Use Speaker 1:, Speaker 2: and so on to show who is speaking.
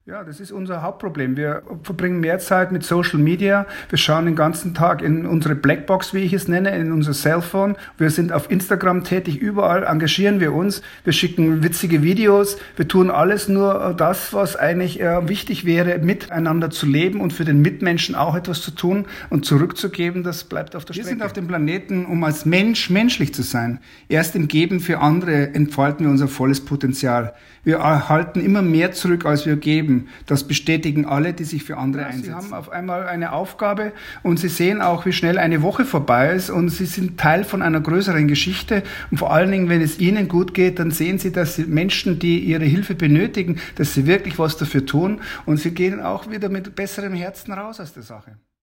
Speaker 1: Ja, das ist unser Hauptproblem. Wir verbringen mehr Zeit mit Social Media. Wir schauen den ganzen Tag in unsere Blackbox, wie ich es nenne, in unser Cellphone. Wir sind auf Instagram tätig. Überall engagieren wir uns. Wir schicken witzige Videos. Wir tun alles nur das, was eigentlich wichtig wäre, miteinander zu leben und für den Mitmenschen auch etwas zu tun und zurückzugeben. Das bleibt auf der Strecke. Wir sind auf dem Planeten, um als Mensch menschlich zu sein. Erst im Geben für andere entfalten wir unser volles Potenzial. Wir erhalten immer mehr zurück, als wir geben. Das bestätigen alle, die sich für andere einsetzen. Sie haben auf einmal eine Aufgabe und Sie sehen auch, wie schnell eine Woche vorbei ist und Sie sind Teil von einer größeren Geschichte. Und vor allen Dingen, wenn es Ihnen gut geht, dann sehen Sie, dass Sie Menschen, die Ihre Hilfe benötigen, dass Sie wirklich was dafür tun und Sie gehen auch wieder mit besserem Herzen raus aus der Sache.